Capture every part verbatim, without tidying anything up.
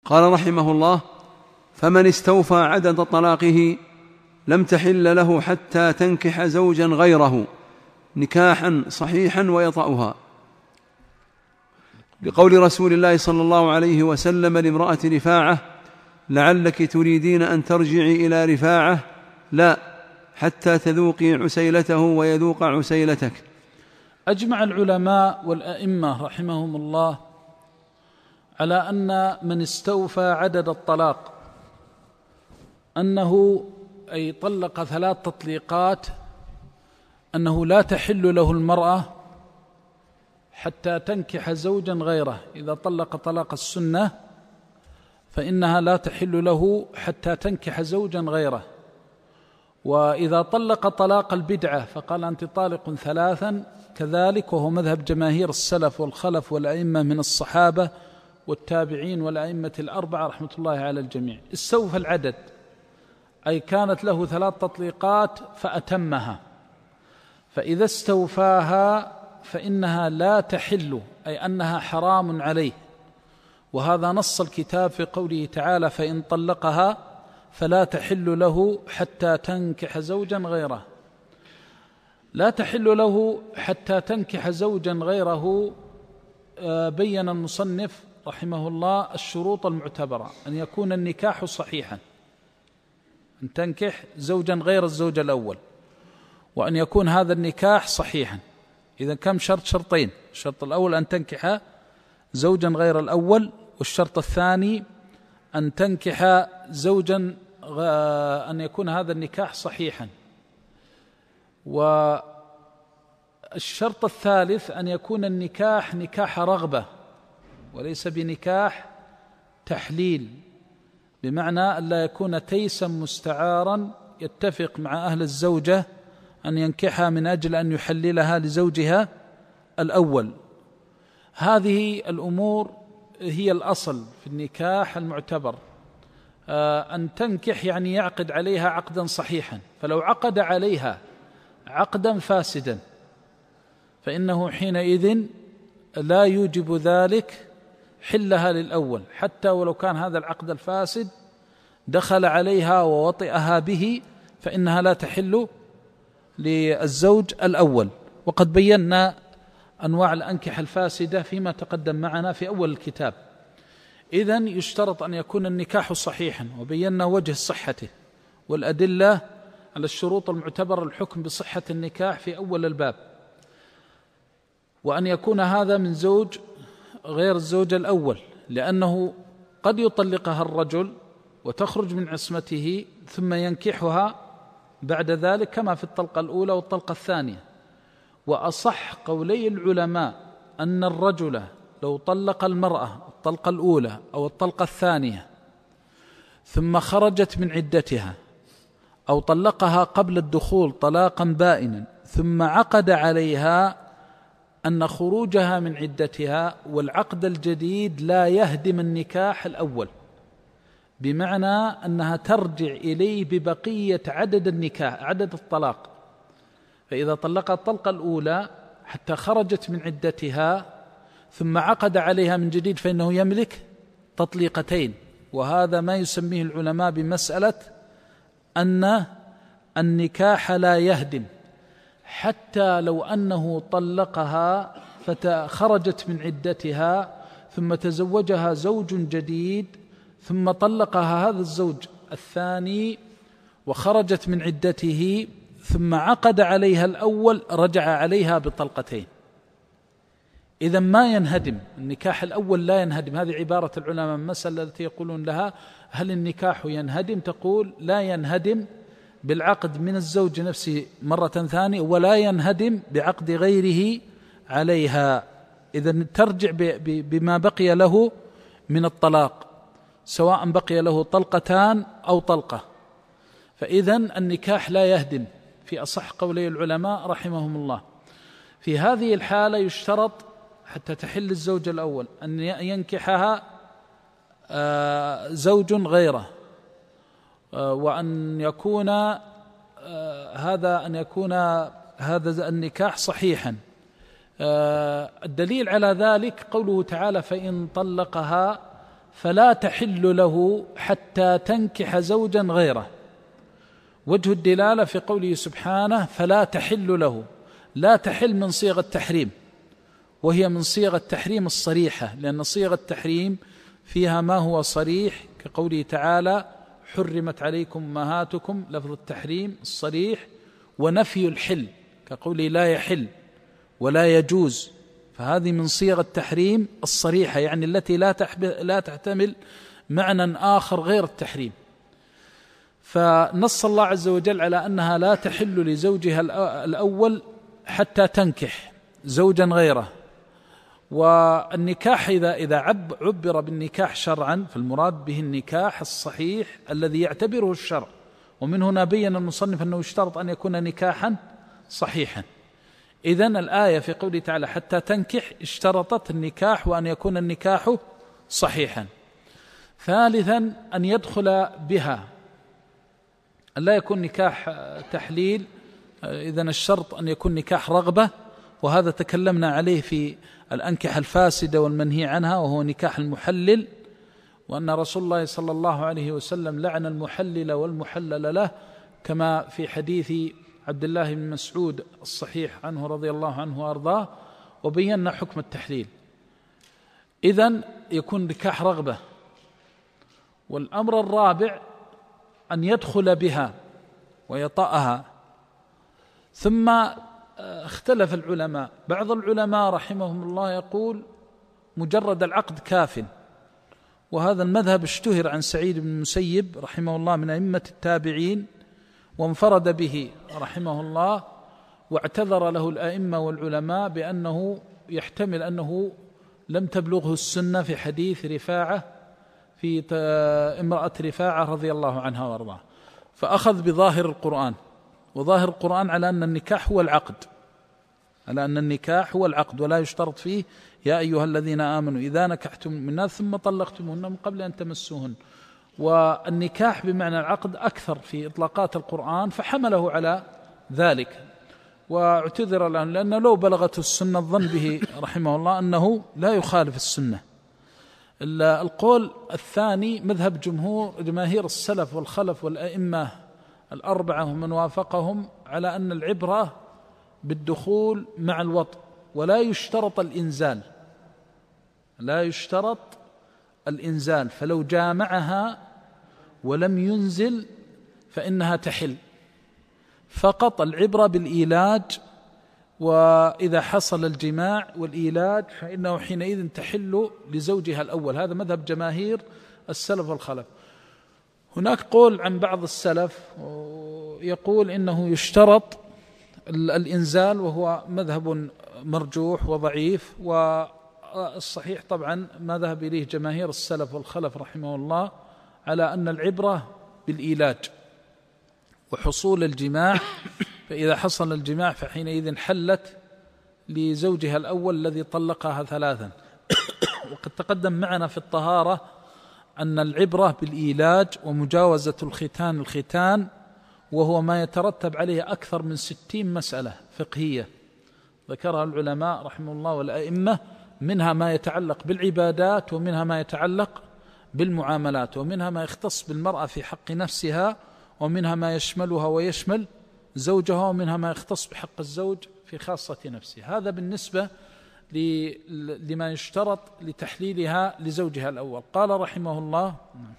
قال رحمه الله: فمن استوفى عدد طلاقه لم تحل له حتى تنكح زوجا غيره نكاحا صحيحا ويطأها، لقول رسول الله صلى الله عليه وسلم لامرأة رفاعة: لعلك تريدين أن ترجعي إلى رفاعة، لا، حتى تذوقي عسيلته ويذوق عسيلتك. أجمع العلماء والأئمة رحمهم الله على أن من استوفى عدد الطلاق أنه أي طلق ثلاث تطليقات أنه لا تحل له المرأة حتى تنكح زوجا غيره. إذا طلق طلاق السنة فإنها لا تحل له حتى تنكح زوجا غيره، وإذا طلق طلاق البدعة فقال أنت طالق ثلاثا كذلك، وهو مذهب جماهير السلف والخلف والأئمة من الصحابة والتابعين والأئمة الأربعة رحمة الله على الجميع. استوفى العدد أي كانت له ثلاث تطليقات فأتمها، فإذا استوفاها فإنها لا تحل، أي أنها حرام عليه، وهذا نص الكتاب في قوله تعالى: فإن طلقها فلا تحل له حتى تنكح زوجا غيره. لا تحل له حتى تنكح زوجا غيره. بين المصنف رحمه الله الشروط المعتبرة: أن يكون النكاح صحيحا، أن تنكح زوجا غير الزوج الأول، وأن يكون هذا النكاح صحيحا. إذا كم شرط؟ شرطين: الشرط الأول أن تنكح زوجا غير الأول، والشرط الثاني أن تنكح زوجا أن يكون هذا النكاح صحيحا. والشرط الثالث أن يكون النكاح نكاح رغبة وليس بنكاح تحليل، بمعنى أن لا يكون تيسا مستعارا يتفق مع أهل الزوجة أن ينكحها من أجل أن يحللها لزوجها الأول. هذه الأمور هي الأصل في النكاح المعتبر. أن تنكح يعني يعقد عليها عقدا صحيحا، فلو عقد عليها عقدا فاسدا فإنه حينئذ لا يوجب ذلك حلها للأول، حتى ولو كان هذا العقد الفاسد دخل عليها ووطئها به فإنها لا تحل للزوج الأول. وقد بينا أنواع الأنكحة الفاسدة فيما تقدم معنا في أول الكتاب. إذن يشترط أن يكون النكاح صحيحا، وبينا وجه صحته والأدلة على الشروط المعتبرة الحكم بصحة النكاح في أول الباب، وأن يكون هذا من زوج غير الزوج الأول، لأنه قد يطلقها الرجل وتخرج من عصمته ثم ينكحها بعد ذلك كما في الطلقة الأولى والطلقة الثانية. وأصح قولي العلماء أن الرجل لو طلق المرأة الطلقة الأولى أو الطلقة الثانية ثم خرجت من عدتها، أو طلقها قبل الدخول طلاقا بائنا ثم عقد عليها، أن خروجها من عدتها والعقد الجديد لا يهدم النكاح الأول، بمعنى أنها ترجع إليه ببقية عدد النكاح عدد الطلاق. فإذا طلقت الطلقة الأولى حتى خرجت من عدتها ثم عقد عليها من جديد فإنه يملك تطليقتين، وهذا ما يسميه العلماء بمسألة أن النكاح لا يهدم، حتى لو أنه طلقها فخرجت من عدتها ثم تزوجها زوج جديد ثم طلقها هذا الزوج الثاني وخرجت من عدته ثم عقد عليها الأول، رجع عليها بطلقتين. إذا ما ينهدم النكاح الأول، لا ينهدم. هذه عبارة العلماء المسألة التي يقولون لها هل النكاح ينهدم؟ تقول لا ينهدم بالعقد من الزوج نفسه مرة ثانية، ولا ينهدم بعقد غيره عليها. إذن ترجع بما بقي له من الطلاق، سواء بقي له طلقتان أو طلقة. فإذن النكاح لا يهدم في أصح قولي العلماء رحمهم الله. في هذه الحالة يشترط حتى تحل الزوج الأول أن ينكحها زوج غيره، وأن يكون هذا أن يكون هذا النكاح صحيحا. الدليل على ذلك قوله تعالى: فإن طلقها فلا تحل له حتى تنكح زوجا غيره. وجه الدلالة في قوله سبحانه فلا تحل له، لا تحل من صيغ التحريم، وهي من صيغ التحريم الصريحة، لأن صيغ التحريم فيها ما هو صريح كقوله تعالى حرمت عليكم أمهاتكم، لفظ التحريم الصريح، ونفي الحل كقوله لا يحل ولا يجوز، فهذه من صيغ التحريم الصريحة، يعني التي لا لا تحتمل معنى آخر غير التحريم. فنص الله عز وجل على أنها لا تحل لزوجها الأول حتى تنكح زوجا غيره. والنكاح إذا إذا عبر بالنكاح شرعا فالمراد به النكاح الصحيح الذي يعتبره الشرع، ومن هنا بين المصنف أنه يشترط أن يكون نكاحا صحيحا. إذن الآية في قوله تعالى حتى تنكح اشترطت النكاح وأن يكون النكاح صحيحا. ثالثا أن يدخل بها، أن لا يكون نكاح تحليل، إذن الشرط أن يكون نكاح رغبة، وهذا تكلمنا عليه في الأنكحة الفاسدة والمنهي عنها، وهو نكاح المحلل، وأن رسول الله صلى الله عليه وسلم لعن المحلل والمحلل له، كما في حديث عبد الله بن مسعود الصحيح عنه رضي الله عنه وأرضاه، وبينا حكم التحليل. إذن يكون نكاح رغبة. والأمر الرابع أن يدخل بها ويطأها. ثم اختلف العلماء، بعض العلماء رحمهم الله يقول مجرد العقد كاف، وهذا المذهب اشتهر عن سعيد بن المسيب رحمه الله من أئمة التابعين، وانفرد به رحمه الله، واعتذر له الأئمة والعلماء بأنه يحتمل أنه لم تبلغه السنة في حديث رفاعة، في امرأة رفاعة رضي الله عنها وارضاها، فأخذ بظاهر القرآن، وظاهر القرآن على أن النكاح هو العقد، على أن النكاح هو العقد، ولا يشترط فيه يا أيها الذين آمنوا إذا نكحتم من الناس ثم طلقتموهن من قبل أن تمسوهن. والنكاح بمعنى العقد أكثر في إطلاقات القرآن، فحمله على ذلك، واعتذر له لأنه لو بلغته السنة الظن به رحمه الله أنه لا يخالف السنة. القول الثاني مذهب جمهور جماهير السلف والخلف والأئمة الأربعة ومن وافقهم على أن العبرة بالدخول مع الوطء، ولا يشترط الإنزال، لا يشترط الإنزال، فلو جامعها ولم ينزل فإنها تحل، فقط العبرة بالإيلاج، وإذا حصل الجماع والإيلاج فإنه حينئذ تحل لزوجها الأول. هذا مذهب جماهير السلف والخلف. هناك قول عن بعض السلف يقول إنه يشترط الإنزال، وهو مذهب مرجوح وضعيف، والصحيح طبعا ما ذهب إليه جماهير السلف والخلف رحمه الله على أن العبرة بالإيلاج وحصول الجماع، فإذا حصل الجماع فحينئذ حلت لزوجها الأول الذي طلقها ثلاثا. وقد تقدم معنا في الطهارة أن العبرة بالإيلاج ومجاوزة الختان الختان، وهو ما يترتب عليه أكثر من ستين مسألة فقهية ذكرها العلماء رحمه الله والأئمة، منها ما يتعلق بالعبادات، ومنها ما يتعلق بالمعاملات، ومنها ما يختص بالمرأة في حق نفسها، ومنها ما يشملها ويشمل زوجها، ومنها ما يختص بحق الزوج في خاصة نفسه. هذا بالنسبة لما يشترط لتحليلها لزوجها الأول. قال رحمه الله: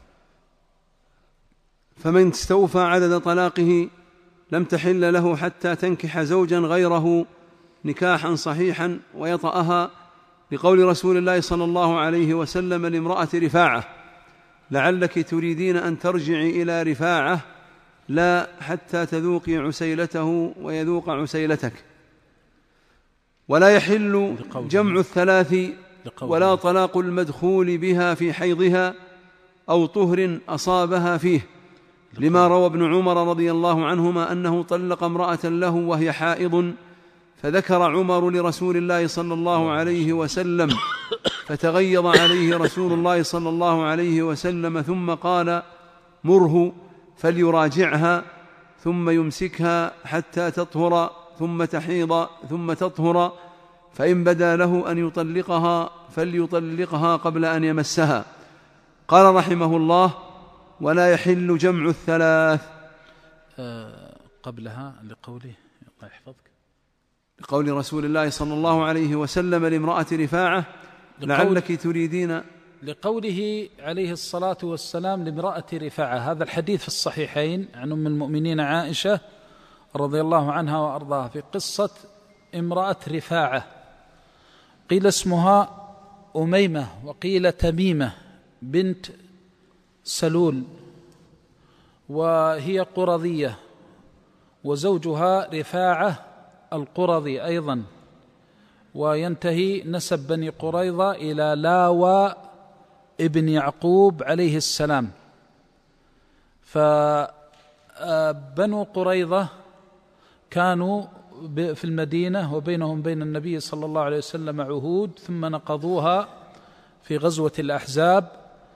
فمن استوفى عدد طلاقه لم تحل له حتى تنكح زوجا غيره نكاحا صحيحا ويطأها، لقول رسول الله صلى الله عليه وسلم لامرأة رفاعة: لعلك تريدين أن ترجعي إلى رفاعة، لا حتى تذوقي عسيلته ويذوق عسيلتك. ولا يحل جمع الثلاث ولا طلاق المدخول بها في حيضها أو طهر أصابها فيه، لما روى ابن عمر رضي الله عنهما أنه طلق امرأة له وهي حائض، فذكر عمر لرسول الله صلى الله عليه وسلم، فتغيظ عليه رسول الله صلى الله عليه وسلم، ثم قال: مره فليراجعها ثم يمسكها حتى تطهر ثم تحيض ثم تطهر، فإن بدا له أن يطلقها فليطلقها قبل أن يمسها. قال رحمه الله: ولا يحل جمع الثلاث. أه قبلها لقوله الله يحفظك، لقول رسول الله صلى الله عليه وسلم لامرأة رفاعة: لعلك تريدين، لقوله عليه الصلاة والسلام لامرأة رفاعة. هذا الحديث في الصحيحين عن أم المؤمنين عائشة رضي الله عنها وأرضاها في قصة امرأة رفاعة، قيل اسمها أميمة وقيل تميمة بنت سلول، وهي قرظية، وزوجها رفاعة القرظي أيضا، وينتهي نسب بني قريظة إلى لاوى ابن يعقوب عليه السلام. فبنو قريظة كانوا في المدينة وبينهم بين النبي صلى الله عليه وسلم عهود، ثم نقضوها في غزوة الأحزاب،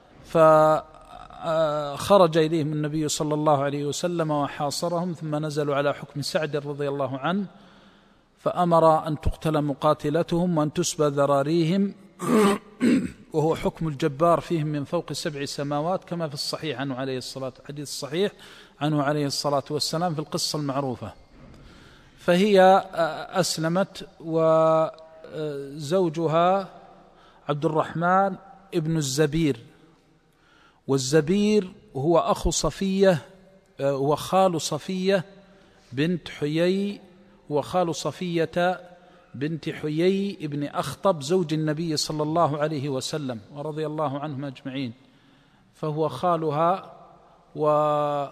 فخرج إليهم النبي صلى الله عليه وسلم وحاصرهم، ثم نزلوا على حكم سعد رضي الله عنه، فأمر أن تقتل مقاتلتهم وأن تسبى ذراريهم، وهو حكم الجبار فيهم من فوق سبع سماوات، كما في الصحيح عنه عليه الصلاة حديث الصحيح عنه عليه الصلاة والسلام في القصة المعروفة. فهي أسلمت، وزوجها عبد الرحمن ابن الزبير، والزبير هو أخو صفية، هو خال صفية بنت حيي، وخال صفية بنت حيي ابن أخطب زوج النبي صلى الله عليه وسلم ورضي الله عنهم أجمعين، فهو خالها. وهذه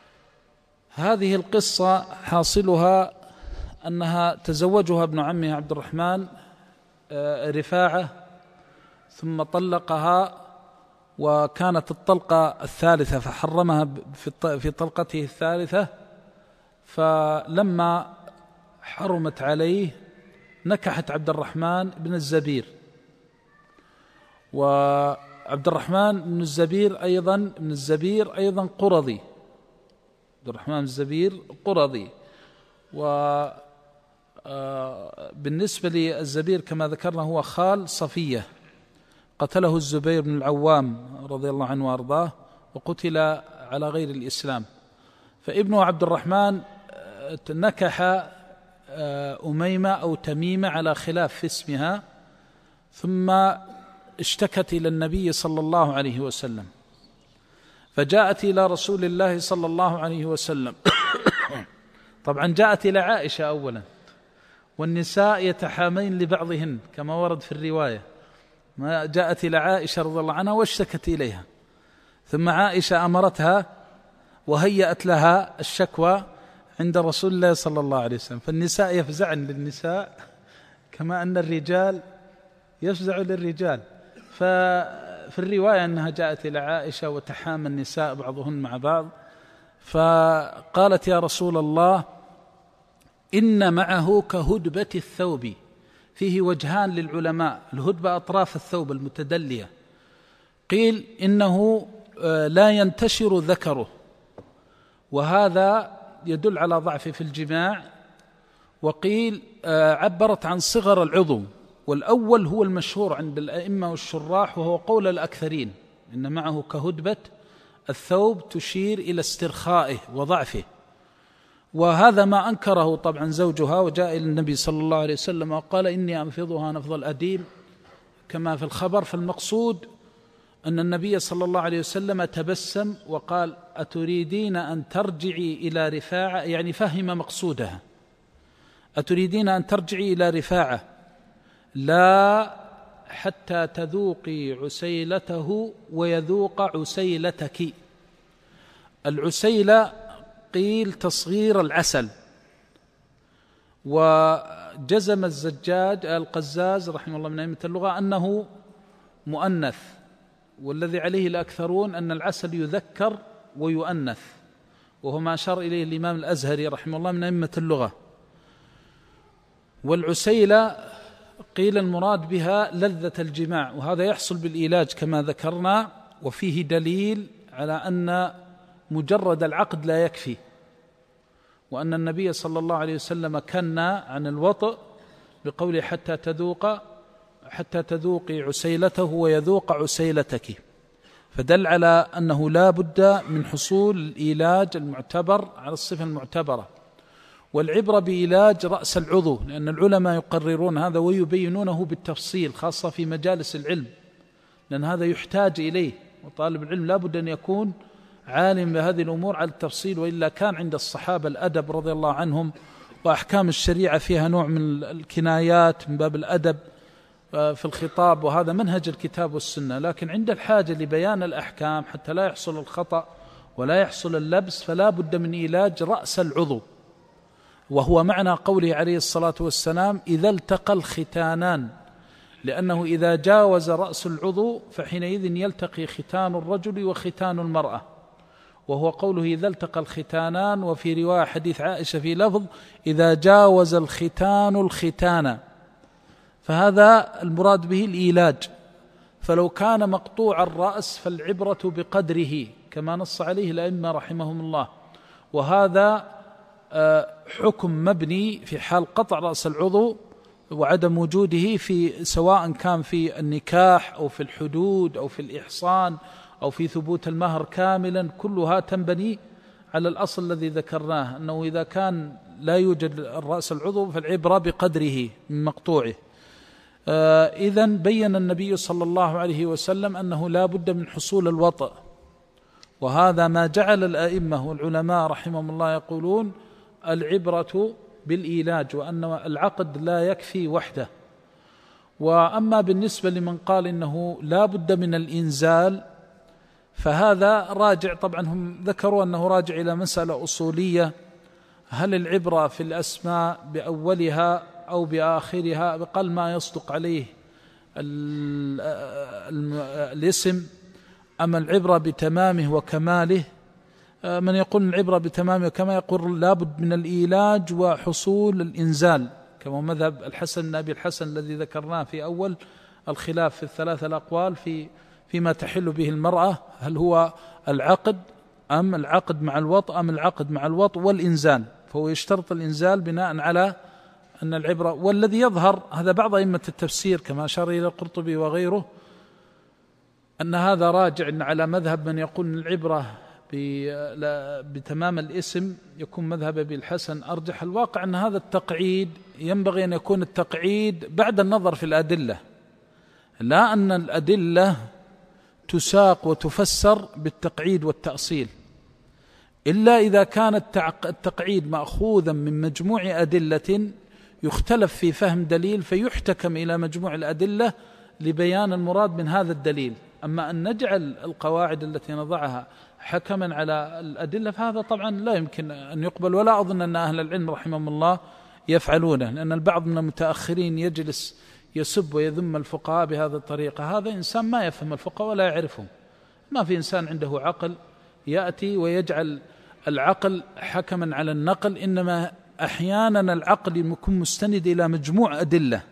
القصة حاصلها أنها تزوجها ابن عمها عبد الرحمن رفاعة، ثم طلقها، وكانت الطلقة الثالثة فحرمها في طلقته الثالثة، فلما حرمت عليه نكحت عبد الرحمن بن الزبير. وعبد الرحمن بن الزبير أيضا بن الزبير أيضا قرظي، عبد الرحمن بن الزبير قرظي. وبالنسبة للزبير كما ذكرنا هو خال صفية، قتله الزبير بن العوام رضي الله عنه وارضاه، وقتل على غير الإسلام. فابنه عبد الرحمن نكح أميمة أو تميمة على خلاف في اسمها، ثم اشتكت إلى النبي صلى الله عليه وسلم، فجاءت إلى رسول الله صلى الله عليه وسلم. طبعا جاءت إلى عائشة أولا، والنساء يتحامين لبعضهن كما ورد في الرواية، ما جاءت إلى عائشة رضي الله عنها واشتكت إليها، ثم عائشة أمرتها وهيأت لها الشكوى عند رسول الله صلى الله عليه وسلم. فالنساء يفزعن للنساء كما أن الرجال يفزع للرجال. ففي الرواية أنها جاءت إلى عائشة وتحامى النساء بعضهن مع بعض، فقالت: يا رسول الله، إن معه كهدبة الثوب. فيه وجهان للعلماء، الهدبة أطراف الثوب المتدلية، قيل إنه لا ينتشر ذكره، وهذا يدل على ضعف في الجماع، وقيل عبرت عن صغر العضو، والأول هو المشهور عند الأئمة والشراح، وهو قول الأكثرين، إن معه كهدبة الثوب تشير إلى استرخائه وضعفه. وهذا ما أنكره طبعا زوجها، وجاء إلى النبي صلى الله عليه وسلم وقال: إني أنفضها نفض الأديم كما في الخبر. فالمقصود أن النبي صلى الله عليه وسلم تبسم وقال: أتريدين أن ترجعي إلى رفاعة؟ يعني فهم مقصودها، أتريدين أن ترجعي إلى رفاعة لا حتى تذوقي عسيلته ويذوق عسيلتك. العسيلة قيل تصغير العسل، وجزم الزجاج القزاز رحمه الله من أئمة اللغة أنه مؤنث، والذي عليه الأكثرون أن العسل يذكر ويؤنث، وهو ما أشار إليه الإمام الأزهري رحمه الله من أئمة اللغة. والعسيلة قيل المراد بها لذة الجماع، وهذا يحصل بالإيلاج كما ذكرنا، وفيه دليل على أن مجرد العقد لا يكفي، وأن النبي صلى الله عليه وسلم كنا عن الوطء بقوله: حتى تذوق حتى تذوقي عسيلته ويذوق عسيلتك. فدل على أنه لا بد من حصول الإيلاج المعتبر على الصفة المعتبرة. والعبرة بإيلاج رأس العضو، لأن العلماء يقررون هذا ويبينونه بالتفصيل خاصة في مجالس العلم، لأن هذا يحتاج إليه، وطالب العلم لا بد أن يكون عالم بهذه الأمور على التفصيل، وإلا كان عند الصحابة الأدب رضي الله عنهم، وأحكام الشريعة فيها نوع من الكنايات من باب الأدب في الخطاب، وهذا منهج الكتاب والسنة. لكن عند الحاجة لبيان الأحكام حتى لا يحصل الخطأ ولا يحصل اللبس، فلا بد من إيلاج رأس العضو، وهو معنى قوله عليه الصلاة والسلام إذا التقى الختانان، لأنه إذا جاوز رأس العضو فحينئذ يلتقي ختان الرجل وختان المرأة، وهو قوله إذا التقى الختانان، وفي رواية حديث عائشة في لفظ إذا جاوز الختان الختان، فهذا المراد به الإيلاج. فلو كان مقطوع الرأس فالعبرة بقدره كما نص عليه الأئمة رحمهم الله، وهذا حكم مبني في حال قطع رأس العضو وعدم وجوده، في سواء كان في النكاح أو في الحدود أو في الإحصان أو في ثبوت المهر كاملا، كلها تنبني على الأصل الذي ذكرناه، أنه إذا كان لا يوجد الرأس العضو فالعبرة بقدره من مقطوعه. آه إذن بين النبي صلى الله عليه وسلم أنه لا بد من حصول الوطأ، وهذا ما جعل الأئمة والعلماء رحمهم الله يقولون العبرة بالإيلاج، وأن العقد لا يكفي وحده. وأما بالنسبة لمن قال إنه لا بد من الإنزال فهذا راجع، طبعا هم ذكروا أنه راجع إلى مسألة أصولية، هل العبرة في الأسماء بأولها أو بآخرها بقل ما يصدق عليه الاسم، أما العبرة بتمامه وكماله؟ من يقول العبرة بتمامه وكما يقول لابد من الإيلاج وحصول الإنزال، كما مذهب الحسن بن أبي الحسن الذي ذكرناه في أول الخلاف في الثلاثة الأقوال في فيما تحل به المرأة، هل هو العقد أم العقد مع الوطء أم العقد مع الوطء والإنزال، فهو يشترط الإنزال بناء على أن العبرة. والذي يظهر هذا بعض أئمة التفسير كما أشار إلى القرطبي وغيره أن هذا راجع على مذهب من يقول أن العبرة بتمام الاسم يكون مذهب أبي الحسن أرجح. الواقع أن هذا التقعيد ينبغي أن يكون التقعيد بعد النظر في الأدلة، لا أن الأدلة تساق وتفسر بالتقعيد والتأصيل، إلا إذا كان التقعيد مأخوذا من مجموع أدلة يختلف في فهم دليل فيحتكم إلى مجموع الأدلة لبيان المراد من هذا الدليل. أما أن نجعل القواعد التي نضعها حكما على الأدلة فهذا طبعا لا يمكن أن يقبل، ولا أظن أن أهل العلم رحمهم الله يفعلونه، لأن البعض من المتأخرين يجلس يسب ويذم الفقهاء بهذه الطريقة، هذا إنسان ما يفهم الفقهاء ولا يعرفهم. ما في إنسان عنده عقل يأتي ويجعل العقل حكما على النقل، إنما أحيانا العقل يكون مستند إلى مجموع أدلة،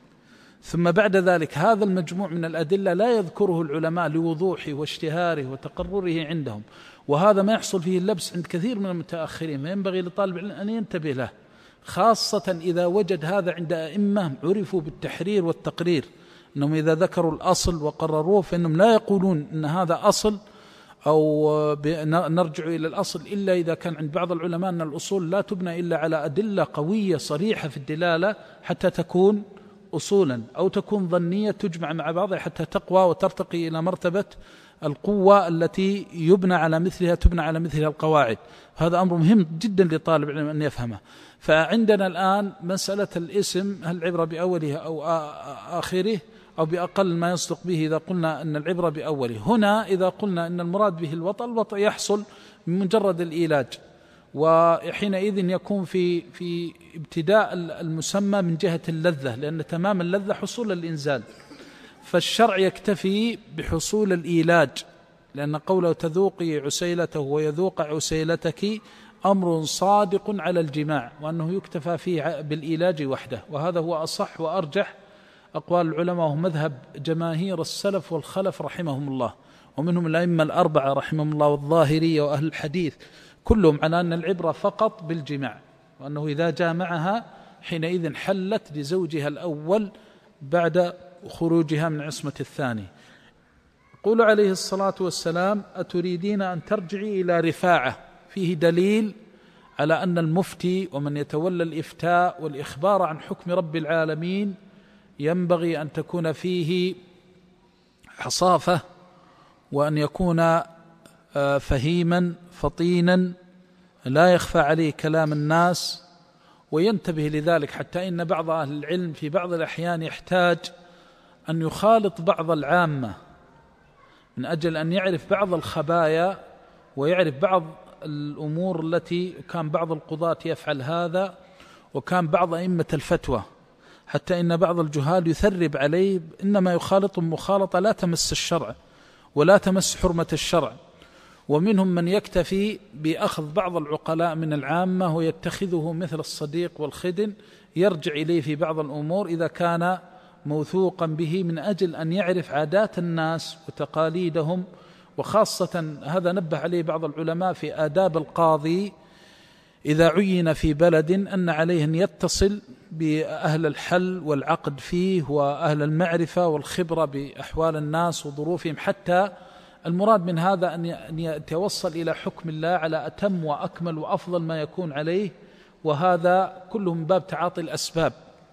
ثم بعد ذلك هذا المجموع من الأدلة لا يذكره العلماء لوضوحه واشتهاره وتقرره عندهم، وهذا ما يحصل فيه اللبس عند كثير من المتأخرين، ما ينبغي لطالب العلم أن ينتبه له، خاصة إذا وجد هذا عند أئمة عرفوا بالتحرير والتقرير، أنهم إذا ذكروا الأصل وقرروه فإنهم لا يقولون أن هذا أصل أو نرجع إلى الأصل، إلا إذا كان عند بعض العلماء أن الأصول لا تبنى إلا على أدلة قوية صريحة في الدلالة حتى تكون أصولا، أو تكون ظنية تجمع مع بعضها حتى تقوى وترتقي إلى مرتبة القوة التي يبنى على مثلها تبنى على مثلها القواعد. هذا أمر مهم جدا لطالب العلم أن يفهمه. فعندنا الآن مسألة الاسم، هل العبرة بأوله أو آخره أو بأقل ما يصدق به إذا قلنا أن العبرة بأوله. هنا إذا قلنا أن المراد به الوطأ، الوطأ يحصل من مجرد الإيلاج، وحينئذ يكون في في ابتداء المسمى من جهة اللذة، لأن تمام اللذة حصول الإنزال، فالشرع يكتفي بحصول الإيلاج، لأن قوله تذوقي عسيلته ويذوق عسيلتك أمر صادق على الجماع، وأنه يكتفى فيه بالإيلاج وحده، وهذا هو أصح وأرجح أقوال العلماء، وهو مذهب جماهير السلف والخلف رحمهم الله، ومنهم الأئمة الأربعة رحمهم الله والظاهرية وأهل الحديث، كلهم على أن العبرة فقط بالجماع، وأنه إذا جامعها حينئذ حلت لزوجها الأول بعد خروجها من عصمة الثاني. يقول عليه الصلاة والسلام: أتريدين أن ترجعي إلى رفاعة؟ فيه دليل على أن المفتي ومن يتولى الإفتاء والإخبار عن حكم رب العالمين ينبغي أن تكون فيه حصافة، وأن يكون فهيما فطينا لا يخفى عليه كلام الناس، وينتبه لذلك، حتى إن بعض أهل العلم في بعض الأحيان يحتاج أن يخالط بعض العامة من أجل أن يعرف بعض الخبايا ويعرف بعض الأمور التي كان بعض القضاة يفعل هذا، وكان بعض أئمة الفتوى، حتى إن بعض الجهال يثرب عليه، إنما يخالطهم مخالطة لا تمس الشرع ولا تمس حرمة الشرع. ومنهم من يكتفي بأخذ بعض العقلاء من العامة ويتخذه مثل الصديق والخدن، يرجع إليه في بعض الأمور إذا كان موثوقا به، من أجل أن يعرف عادات الناس وتقاليدهم. وخاصة هذا نبه عليه بعض العلماء في آداب القاضي إذا عين في بلد، أن عليه أن يتصل بأهل الحل والعقد فيه وأهل المعرفة والخبرة بأحوال الناس وظروفهم، حتى المراد من هذا أن يتوصل إلى حكم الله على أتم وأكمل وأفضل ما يكون عليه، وهذا كله من باب تعاطي الأسباب.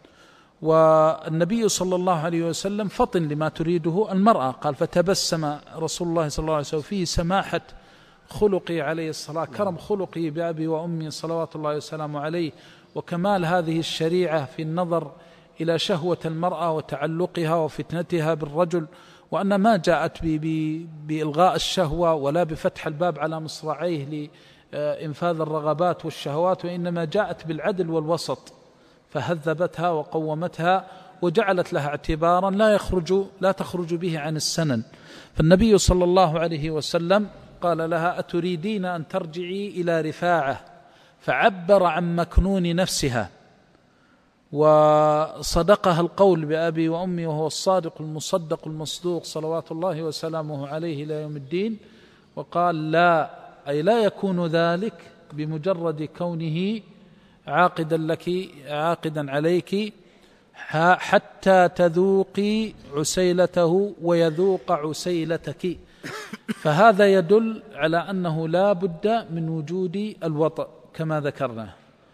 والنبي صلى الله عليه وسلم فطن لما تريده المرأة، قال: فتبسم رسول الله صلى الله عليه وسلم فيه سماحة خلقي عليه الصلاة، كرم خلقي بأبي وأمي صلوات الله وسلامه عليه، وكمال هذه الشريعة في النظر إلى شهوة المرأة وتعلقها وفتنتها بالرجل، وأن ما جاءت بإلغاء الشهوة ولا بفتح الباب على مصراعيه لإنفاذ الرغبات والشهوات، وإنما جاءت بالعدل والوسط، فهذبتها وقومتها وجعلت لها اعتبارا لا يخرج لا تخرج به عن السنن. فالنبي صلى الله عليه وسلم قال لها: أتريدين أن ترجعي إلى رفاعة؟ فعبر عن مكنون نفسها، وصدقها القول بأبي وأمي، وهو الصادق المصدق المصدوق صلوات الله وسلامه عليه إلى يوم الدين. وقال: لا، أي لا يكون ذلك بمجرد كونه عاقدا لك عاقدا عليك حتى تذوقي عسيلته ويذوق عسيلتك. فهذا يدل على أنه لا بد من وجود الوطأ كما ذكرنا.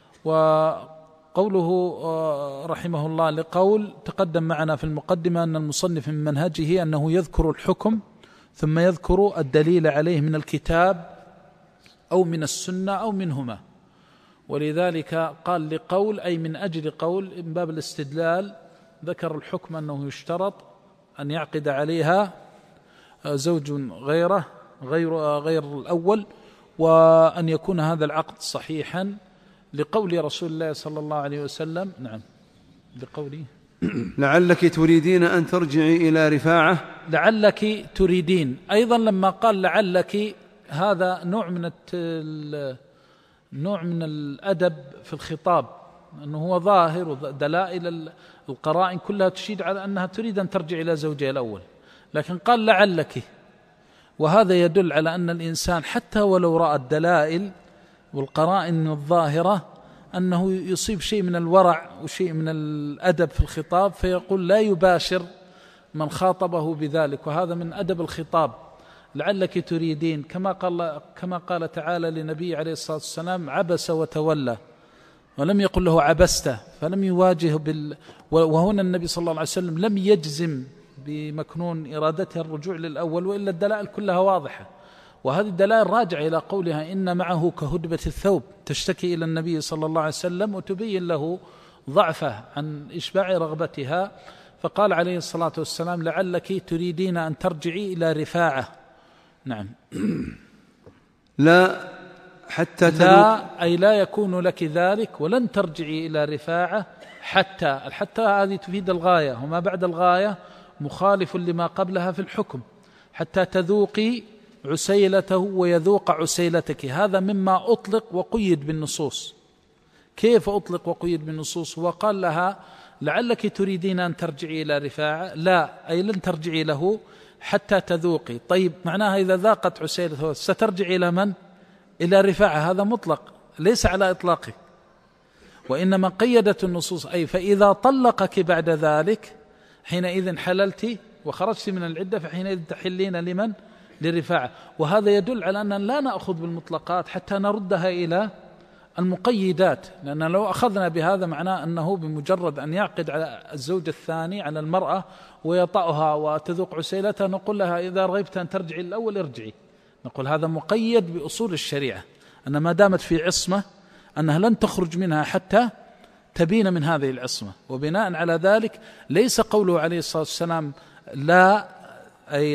وقوله رحمه الله لقول تقدم معنا في المقدمة أن المصنف من منهجه أنه يذكر الحكم ثم يذكر الدليل عليه من الكتاب أو من السنة أو منهما، ولذلك قال لقول أي من أجل قول، من باب الاستدلال ذكر الحكم أنه يشترط أن يعقد عليها زوج غيره غير غير الأول، وأن يكون هذا العقد صحيحا، لقول رسول الله صلى الله عليه وسلم. نعم، لقوله: لعلك تريدين أن ترجعي إلى رفاعة. لعلك تريدين، أيضا لما قال لعلك، هذا نوع من نوع من الأدب في الخطاب، أنه هو ظاهر ودلائل القرائن كلها تشير على أنها تريد أن ترجع إلى زوجها الأول، لكن قال لعلك، وهذا يدل على أن الإنسان حتى ولو رأى الدلائل والقرائن الظاهرة أنه يصيب شيء من الورع وشيء من الأدب في الخطاب، فيقول لا يباشر من خاطبه بذلك، وهذا من أدب الخطاب. لعلك تريدين، كما قال كما قال تعالى لنبي عليه الصلاة والسلام: عبس وتولى، ولم يقل له عبست، فلم يواجه بال وهنا النبي صلى الله عليه وسلم لم يجزم بمكنون إرادته الرجوع للأول، وإلا الدلائل كلها واضحة، وهذه الدلائل راجعة إلى قولها: إن معه كهدبة الثوب، تشتكي إلى النبي صلى الله عليه وسلم وتبين له ضعفه عن إشباع رغبتها. فقال عليه الصلاة والسلام: لعلك تريدين أن ترجعي إلى رفاعة. نعم. لا حتى لا أي لا يكون لك ذلك، ولن ترجعي إلى رفاعة حتى. الحتى هذه تفيد الغاية، وما بعد الغاية مخالف لما قبلها في الحكم. حتى تذوقي عسيلته ويذوق عسيلتك، هذا مما أطلق وقيد بالنصوص. كيف أطلق وقيد بالنصوص؟ وقال لها: لعلك تريدين أن ترجعي إلى رفاعة، لا أي لن ترجعي له حتى تذوقي. طيب معناها إذا ذاقت عسيلته سترجع إلى من؟ إلى رفاعة، هذا مطلق ليس على إطلاقه، وإنما قيدت النصوص، أي فإذا طلقك بعد ذلك حينئذ حللت وخرجت من العدة فحينئذ تحلين لمن؟ لرفاعة. وهذا يدل على أننا لا نأخذ بالمطلقات حتى نردها إلى المقيدات، لأن لو أخذنا بهذا معناه أنه بمجرد أن يعقد على الزوج الثاني على المرأة ويطأها وتذوق عسيلتها نقول لها إذا رغبت أن ترجعي الأول ارجعي. نقول هذا مقيد بأصول الشريعة، أن ما دامت في عصمة أنها لن تخرج منها حتى تبين من هذه العصمة. وبناء على ذلك ليس قوله عليه الصلاة والسلام لا أي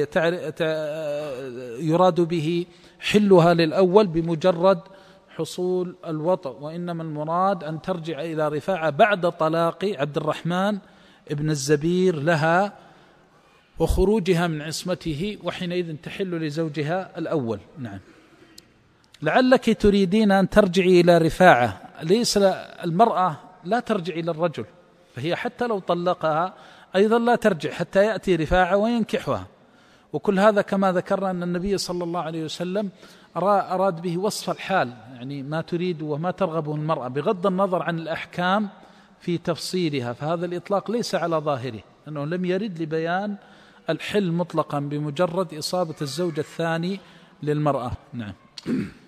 يراد به حلها للأول بمجرد حصول الوطء، وإنما المراد أن ترجع إلى رفاعة بعد طلاق عبد الرحمن ابن الزبير لها وخروجها من عصمته، وحينئذ تحل لزوجها الأول. نعم. لعلك تريدين أن ترجعي إلى رفاعة، ليس المرأة لا ترجع إلى الرجل، فهي حتى لو طلقها أيضا لا ترجع حتى يأتي رفاعة وينكحها. وكل هذا كما ذكرنا أن النبي صلى الله عليه وسلم أراد به وصف الحال، يعني ما تريد وما ترغبه المرأة بغض النظر عن الأحكام في تفصيلها، فهذا الإطلاق ليس على ظاهره، أنه لم يرد لبيان الحل مطلقا بمجرد إصابة الزوج الثاني للمرأة. نعم.